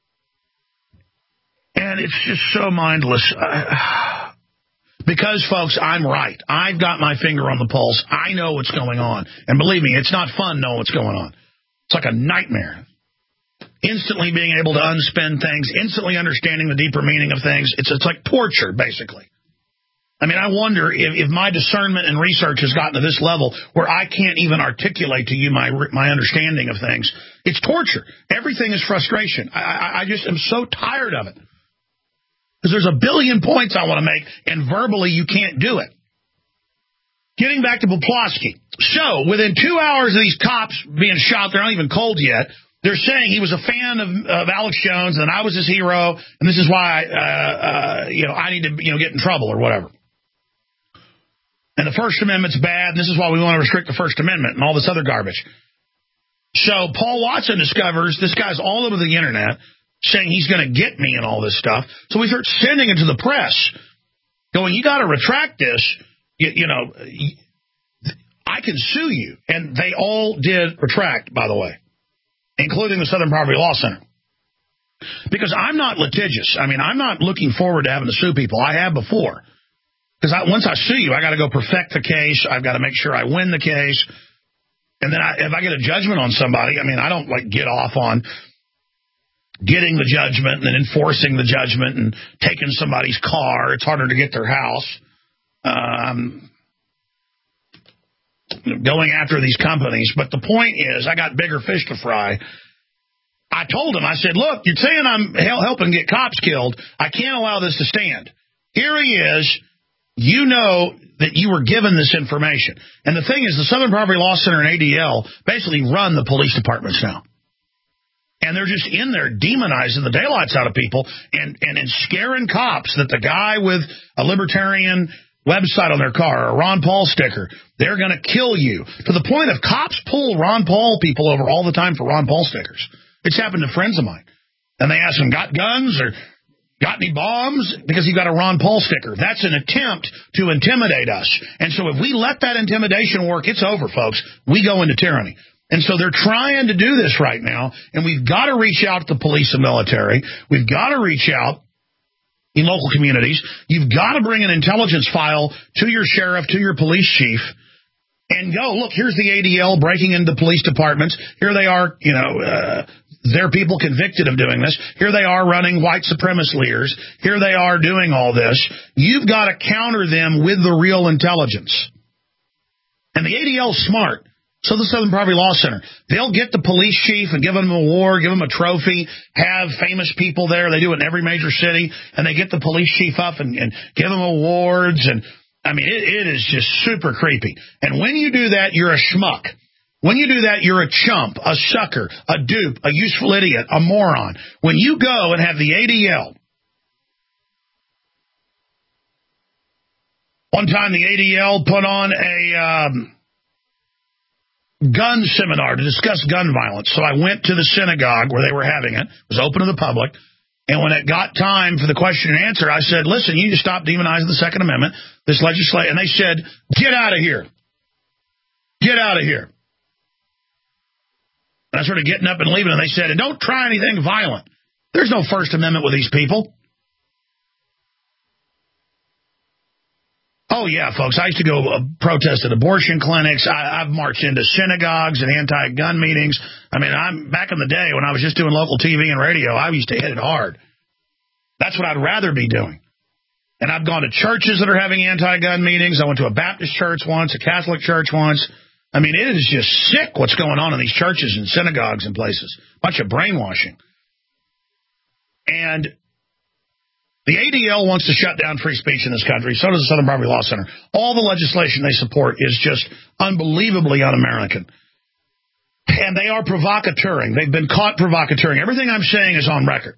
And it's just so mindless. Because, folks, I'm right. I've got my finger on the pulse. I know what's going on. And believe me, it's not fun knowing what's going on. It's like a nightmare. Instantly being able to unspin things, instantly understanding the deeper meaning of things. It's like torture, basically. I mean, I wonder if my discernment and research has gotten to this level where I can't even articulate to you my understanding of things. It's torture. Everything is frustration. I just am so tired of it. Because there's a billion points I want to make, and verbally you can't do it. Getting back to Poplawski. So, within 2 hours of these cops being shot, they're not even cold yet, they're saying he was a fan of Alex Jones, and I was his hero, and this is why I need to get in trouble or whatever. And the First Amendment's bad, and this is why we want to restrict the First Amendment and all this other garbage. So Paul Watson discovers this guy's all over the internet saying he's going to get me and all this stuff. So we start sending it to the press, going, you got to retract this. I can sue you. And they all did retract, by the way, including the Southern Poverty Law Center. Because I'm not litigious. I mean, I'm not looking forward to having to sue people. I have before. Because once I sue you, I got to go perfect the case. I've got to make sure I win the case. And then if I get a judgment on somebody, I mean, I don't get off on getting the judgment and then enforcing the judgment and taking somebody's car. It's harder to get their house. Going after these companies. But the point is, I got bigger fish to fry. I told him, I said, look, you're saying I'm helping get cops killed. I can't allow this to stand. Here he is. You know that you were given this information. And the thing is, the Southern Poverty Law Center and ADL basically run the police departments now. And they're just in there demonizing the daylights out of people and scaring cops that the guy with a libertarian website on their car, or a Ron Paul sticker, they're going to kill you. To the point of cops pull Ron Paul people over all the time for Ron Paul stickers. It's happened to friends of mine. And they ask them, got guns or got any bombs? Because he got a Ron Paul sticker. That's an attempt to intimidate us. And so if we let that intimidation work, it's over, folks. We go into tyranny. And so they're trying to do this right now, and we've got to reach out to the police and military. We've got to reach out in local communities. You've got to bring an intelligence file to your sheriff, to your police chief, and go, look, here's the ADL breaking into police departments. Here they are, there are people convicted of doing this. Here they are running white supremacist leaders. Here they are doing all this. You've got to counter them with the real intelligence. And the ADL's smart. So the Southern Poverty Law Center, they'll get the police chief and give him an award, give him a trophy, have famous people there. They do it in every major city, and they get the police chief up and give him awards. And I mean, it is just super creepy. And when you do that, you're a schmuck. When you do that, you're a chump, a sucker, a dupe, a useful idiot, a moron. When you go and have the ADL, one time the ADL put on a gun seminar to discuss gun violence. So I went to the synagogue where they were having it. It was open to the public. And when it got time for the question and answer, I said, listen, you need to stop demonizing the Second Amendment, this legislation. And they said, get out of here. Get out of here. And I started getting up and leaving, and they said, and don't try anything violent. There's no First Amendment with these people. Oh, yeah, folks. I used to go protest at abortion clinics. I've marched into synagogues and anti-gun meetings. I mean, I'm back in the day when I was just doing local TV and radio, I used to hit it hard. That's what I'd rather be doing. And I've gone to churches that are having anti-gun meetings. I went to a Baptist church once, a Catholic church once. I mean, it is just sick what's going on in these churches and synagogues and places. Bunch of brainwashing. And the ADL wants to shut down free speech in this country. So does the Southern Poverty Law Center. All the legislation they support is just unbelievably un-American. And they are provocateuring. They've been caught provocateuring. Everything I'm saying is on record.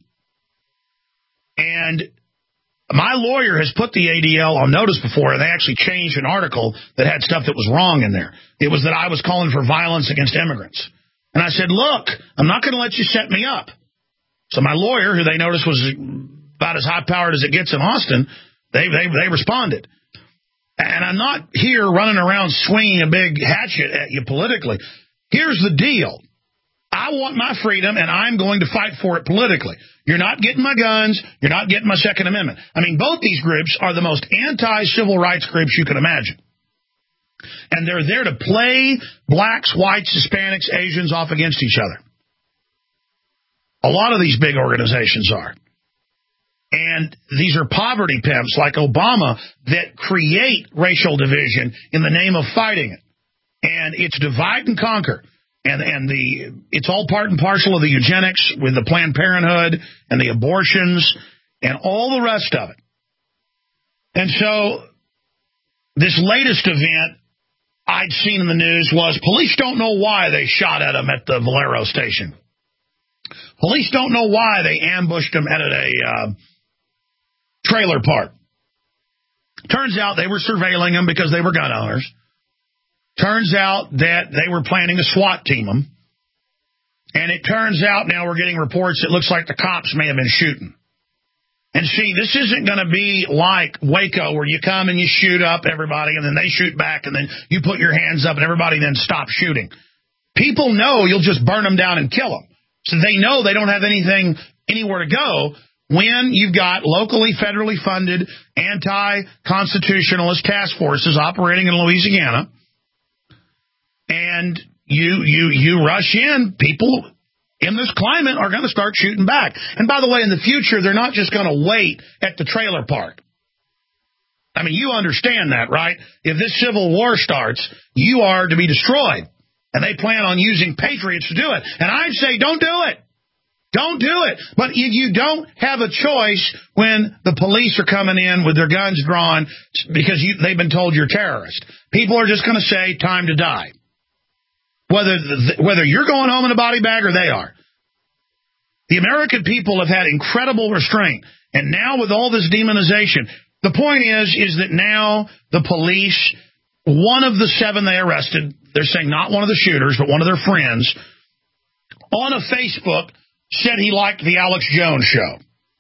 And my lawyer has put the ADL on notice before, and they actually changed an article that had stuff that was wrong in there. It was that I was calling for violence against immigrants. And I said, look, I'm not going to let you set me up. So my lawyer, who they noticed was about as high-powered as it gets in Austin, they responded. And I'm not here running around swinging a big hatchet at you politically. Here's the deal. I want my freedom, and I'm going to fight for it politically. You're not getting my guns. You're not getting my Second Amendment. I mean, both these groups are the most anti-civil rights groups you can imagine. And they're there to play blacks, whites, Hispanics, Asians off against each other. A lot of these big organizations are. And these are poverty pimps like Obama that create racial division in the name of fighting it. And it's divide and conquer. And it's all part and parcel of the eugenics with the Planned Parenthood and the abortions and all the rest of it. And so this latest event I'd seen in the news was police don't know why they shot at him at the Valero station. Police don't know why they ambushed him at a trailer park. Turns out they were surveilling him because they were gun owners. Turns out that they were planning to SWAT team him. And it turns out now we're getting reports it looks like the cops may have been shooting. And see, this isn't going to be like Waco where you come and you shoot up everybody and then they shoot back and then you put your hands up and everybody then stops shooting. People know you'll just burn them down and kill them. So they know they don't have anywhere to go when you've got locally, federally funded anti-constitutionalist task forces operating in Louisiana. And you rush in, people in this climate are going to start shooting back. And by the way, in the future, they're not just going to wait at the trailer park. I mean, you understand that, right? If this civil war starts, you are to be destroyed. And they plan on using patriots to do it. And I'd say, don't do it. Don't do it. But you don't have a choice when the police are coming in with their guns drawn because they've been told you're terrorist. People are just going to say, time to die. Whether you're going home in a body bag or they are. The American people have had incredible restraint. And now with all this demonization, the point is that now the police, one of the 7 they arrested, they're saying not one of the shooters, but one of their friends, on a Facebook said he liked the Alex Jones show.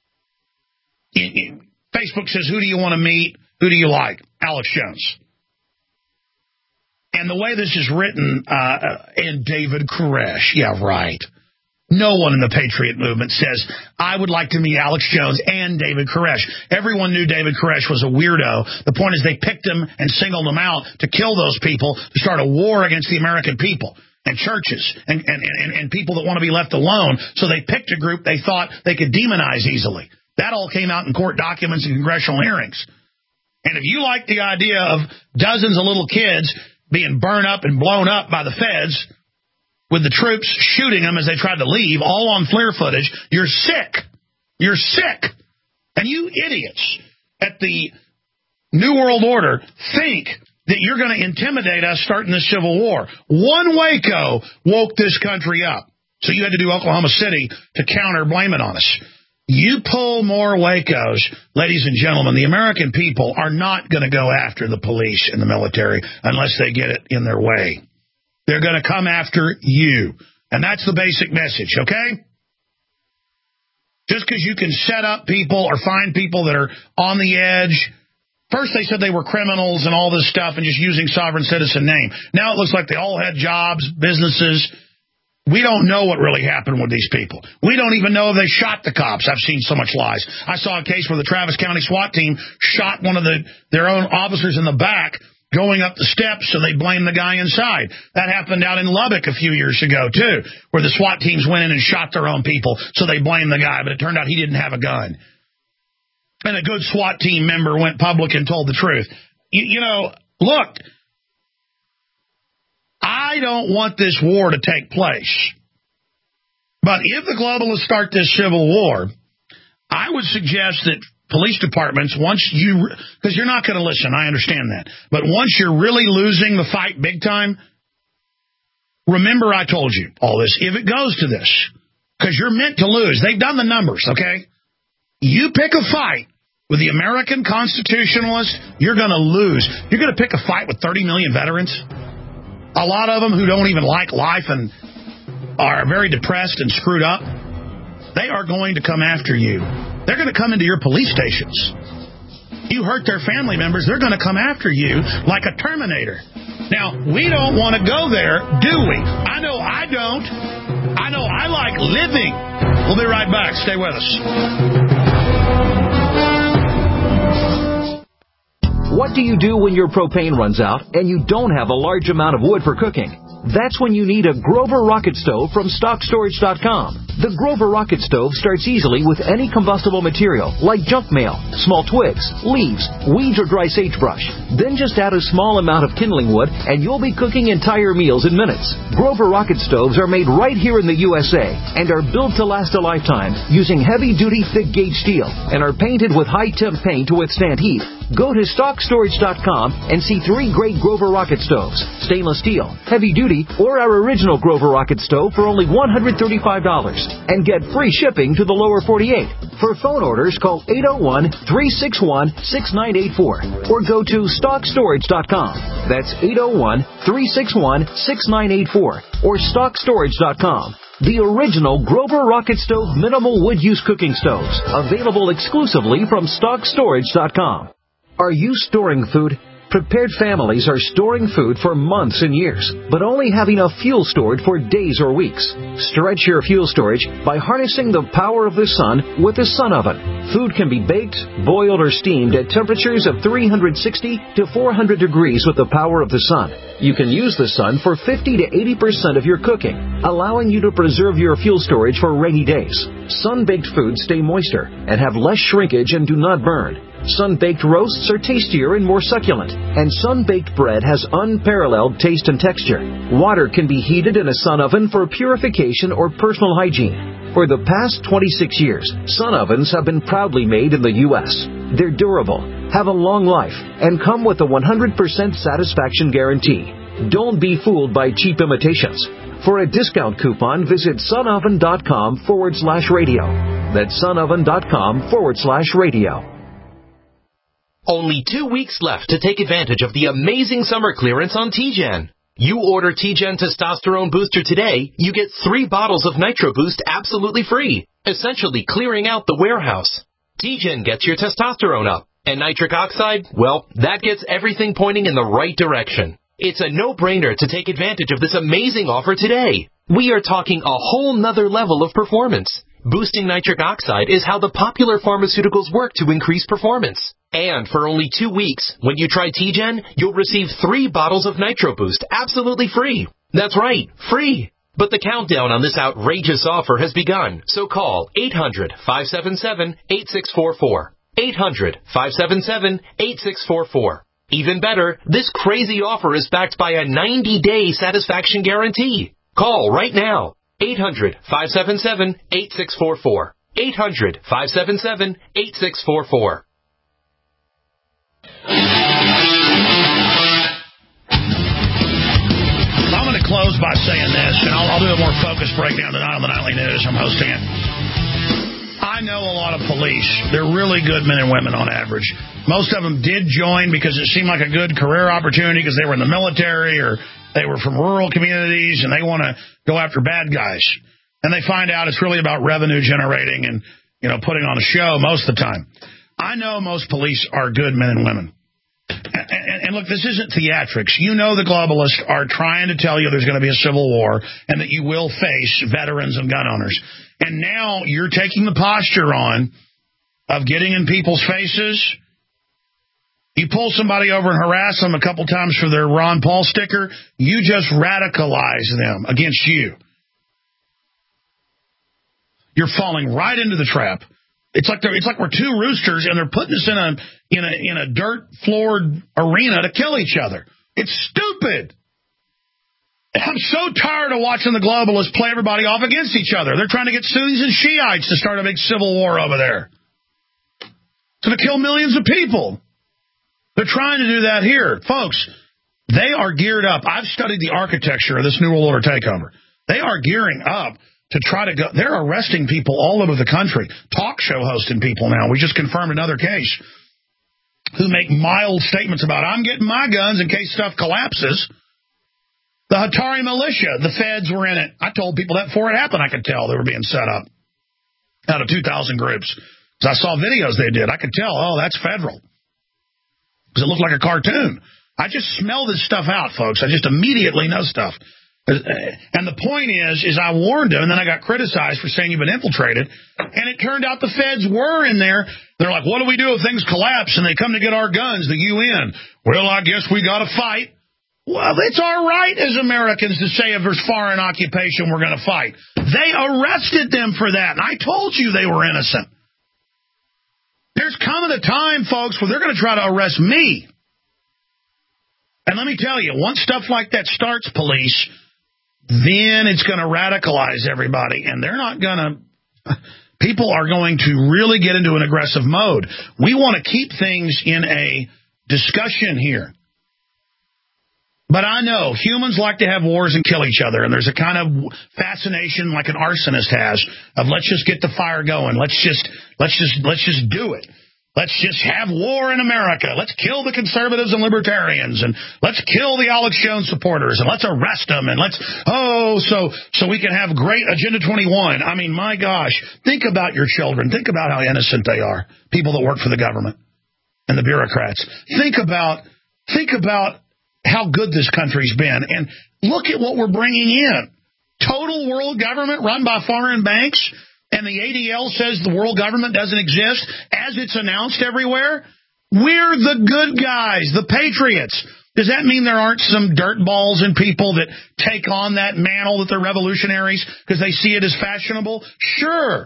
Facebook says, who do you want to meet? Who do you like? Alex Jones. And the way this is written, and David Koresh, yeah, right. No one in the Patriot movement says, I would like to meet Alex Jones and David Koresh. Everyone knew David Koresh was a weirdo. The point is they picked him and singled him out to kill those people, to start a war against the American people and churches and people that want to be left alone. So they picked a group they thought they could demonize easily. That all came out in court documents and congressional hearings. And if you like the idea of dozens of little kids being burned up and blown up by the feds with the troops shooting them as they tried to leave, all on FLIR footage, you're sick. You're sick. And you idiots at the New World Order think that you're going to intimidate us starting this civil war. One Waco woke this country up. So you had to do Oklahoma City to counter blame it on us. You pull more Wacos, ladies and gentlemen, the American people are not going to go after the police and the military unless they get it in their way. They're going to come after you. And that's the basic message, okay? Just because you can set up people or find people that are on the edge. First they said they were criminals and all this stuff and just using sovereign citizen name. Now it looks like they all had jobs, businesses. We don't know what really happened with these people. We don't even know if they shot the cops. I've seen so much lies. I saw a case where the Travis County SWAT team shot one of their own officers in the back going up the steps, so they blamed the guy inside. That happened out in Lubbock a few years ago, too, where the SWAT teams went in and shot their own people, so they blamed the guy, but it turned out he didn't have a gun. And a good SWAT team member went public and told the truth. Look, I don't want this war to take place. But if the globalists start this civil war, I would suggest that police departments, because you're not going to listen, I understand that. But once you're really losing the fight big time, remember I told you all this. If it goes to this, because you're meant to lose. They've done the numbers, okay? You pick a fight with the American Constitutionalists, you're going to lose. You're going to pick a fight with 30 million veterans. A lot of them who don't even like life and are very depressed and screwed up. They are going to come after you. They're going to come into your police stations. You hurt their family members, they're going to come after you like a Terminator. Now, we don't want to go there, do we? I know I don't. I know I like living. We'll be right back. Stay with us. What do you do when your propane runs out and you don't have a large amount of wood for cooking? That's when you need a Grover Rocket Stove from StockStorage.com. The Grover Rocket Stove starts easily with any combustible material like junk mail, small twigs, leaves, weeds, or dry sagebrush. Then just add a small amount of kindling wood and you'll be cooking entire meals in minutes. Grover Rocket Stoves are made right here in the USA and are built to last a lifetime using heavy-duty thick-gauge steel and are painted with high-temp paint to withstand heat. Go to StockStorage.com and see 3 great Grover Rocket Stoves, stainless steel, heavy-duty, or our original Grover Rocket Stove for only $135 and get free shipping to the lower 48. For phone orders, call 801-361-6984 or go to StockStorage.com. That's 801-361-6984 or StockStorage.com. The original Grover Rocket Stove minimal wood use cooking stoves, available exclusively from StockStorage.com. Are you storing food? Prepared families are storing food for months and years, but only have enough fuel stored for days or weeks. Stretch your fuel storage by harnessing the power of the sun with the Sun Oven. Food can be baked, boiled, or steamed at temperatures of 360 to 400 degrees with the power of the sun. You can use the sun for 50 to 80% of your cooking, allowing you to preserve your fuel storage for rainy days. Sun-baked foods stay moister and have less shrinkage and do not burn. Sun-baked roasts are tastier and more succulent, and sun-baked bread has unparalleled taste and texture. Water can be heated in a sun oven for purification or personal hygiene. For the past 26 years, sun ovens have been proudly made in the U.S. They're durable, have a long life, and come with a 100% satisfaction guarantee. Don't be fooled by cheap imitations. For a discount coupon, visit sunoven.com/radio. That's sunoven.com/radio. Only 2 weeks left to take advantage of the amazing summer clearance on T-Gen. You order T-Gen Testosterone Booster today, you get 3 bottles of Nitro Boost absolutely free, essentially clearing out the warehouse. T-Gen gets your testosterone up, and nitric oxide, well, that gets everything pointing in the right direction. It's a no-brainer to take advantage of this amazing offer today. We are talking a whole nother level of performance. Boosting nitric oxide is how the popular pharmaceuticals work to increase performance. And for only 2 weeks, when you try T-Gen, you'll receive 3 bottles of Nitro Boost absolutely free. That's right, free. But the countdown on this outrageous offer has begun, so call 800-577-8644. 800-577-8644. Even better, this crazy offer is backed by a 90-day satisfaction guarantee. Call right now. 800-577-8644. 800-577-8644. I'm going to close by saying this, and I'll do a more focused breakdown tonight on the Nightly News. I'm hosting it. I know a lot of police. They're really good men and women on average. Most of them did join because it seemed like a good career opportunity because they were in the military or they were from rural communities and they want to go after bad guys. And they find out it's really about revenue generating and, putting on a show most of the time. I know most police are good men and women. And And look, this isn't theatrics. You know the globalists are trying to tell you there's going to be a civil war and that you will face veterans and gun owners. And now you're taking the posture on of getting in people's faces. You pull somebody over and harass them a couple times for their Ron Paul sticker, you just radicalize them against you. You're falling right into the trap. It's like we're two roosters and they're putting us in a dirt floored arena to kill each other. It's stupid. I'm so tired of watching the globalists play everybody off against each other. They're trying to get Sunnis and Shiites to start a big civil war over there. It's going to kill millions of people. They're trying to do that here. Folks, they are geared up. I've studied the architecture of this New World Order takeover. They are gearing up to try to go. They're arresting people all over the country. Talk show hosting people now. We just confirmed another case who make mild statements about, I'm getting my guns in case stuff collapses. The Hatari militia, the feds were in it. I told people that before it happened, I could tell they were being set up out of 2,000 groups. Because I saw videos they did. I could tell, oh, that's federal. Because it looked like a cartoon. I just smell this stuff out, folks. I just immediately know stuff. And the point is I warned them, and then I got criticized for saying you've been infiltrated. And it turned out the feds were in there. They're like, what do we do if things collapse and they come to get our guns, the UN? Well, I guess we got to fight. Well, it's our right as Americans to say if there's foreign occupation, we're going to fight. They arrested them for that, and I told you they were innocent. There's coming a time, folks, where they're going to try to arrest me. And let me tell you, once stuff like that starts, police, then it's going to radicalize everybody. And they're not going to... People are going to really get into an aggressive mode. We want to keep things in a discussion here. But I know humans like to have wars and kill each other, and there's a kind of fascination like an arsonist has of let's just get the fire going. Let's just do it. Let's just have war in America. Let's kill the conservatives and libertarians, and let's kill the Alex Jones supporters, and let's arrest them, and so we can have great Agenda 21. I mean, my gosh, think about your children. Think about how innocent they are. People that work for the government and the bureaucrats. Think about how good this country's been. And look at what we're bringing in. Total world government run by foreign banks, and the ADL says the world government doesn't exist, as it's announced everywhere. We're the good guys, the patriots. Does that mean there aren't some dirtballs and people that take on that mantle that they're revolutionaries because they see it as fashionable? Sure.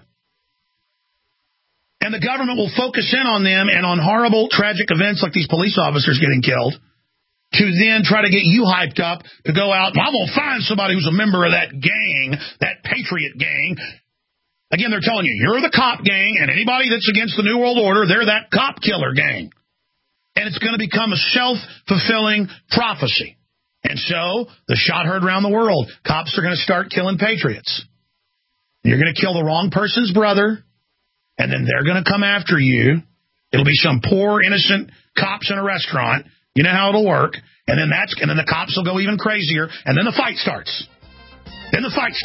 And the government will focus in on them and on horrible, tragic events like these police officers getting killed, to then try to get you hyped up to go out, I'm going to find somebody who's a member of that gang, that patriot gang. Again, they're telling you, you're the cop gang, and anybody that's against the New World Order, they're that cop killer gang. And it's going to become a self-fulfilling prophecy. And so, the shot heard around the world, cops are going to start killing patriots. You're going to kill the wrong person's brother, and then they're going to come after you. It'll be some poor, innocent cops in a restaurant. You know how it'll work, and then the cops will go even crazier, and then the fight starts. And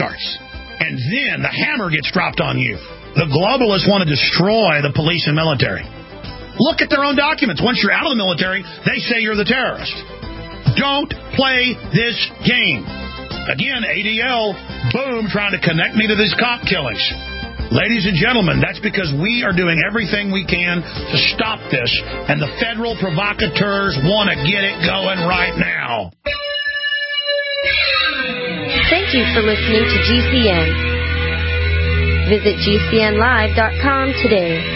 then the hammer gets dropped on you. The globalists want to destroy the police and military. Look at their own documents. Once you're out of the military, they say you're the terrorist. Don't play this game. Again, ADL, boom, trying to connect me to these cop killings. Ladies and gentlemen, that's because we are doing everything we can to stop this, and the federal provocateurs want to get it going right now. Thank you for listening to GCN. Visit GCNlive.com today.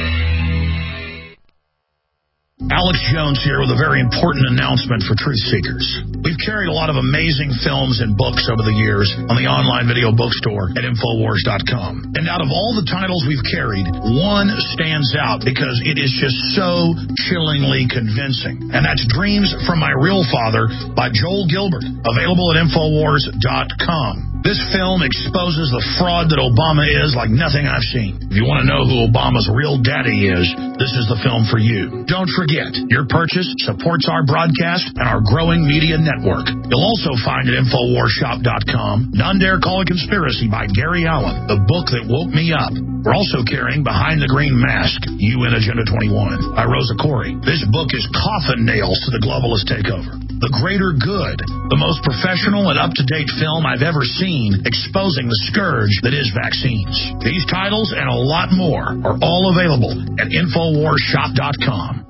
Alex Jones here with a very important announcement for truth seekers. We've carried a lot of amazing films and books over the years on the online video bookstore at Infowars.com. And out of all the titles we've carried, one stands out because it is just so chillingly convincing. And that's Dreams from My Real Father by Joel Gilbert, available at Infowars.com. This film exposes the fraud that Obama is like nothing I've seen. If you want to know who Obama's real daddy is, this is the film for you. Don't forget, your purchase supports our broadcast and our growing media network. You'll also find at Infowarshop.com None Dare Call a Conspiracy by Gary Allen, the book that woke me up. We're also carrying Behind the Green Mask, UN Agenda 21 by Rosa Corey. This book is coffin nails to the globalist takeover. The Greater Good, the most professional and up-to-date film I've ever seen exposing the scourge that is vaccines. These titles and a lot more are all available at InfoWarsShop.com.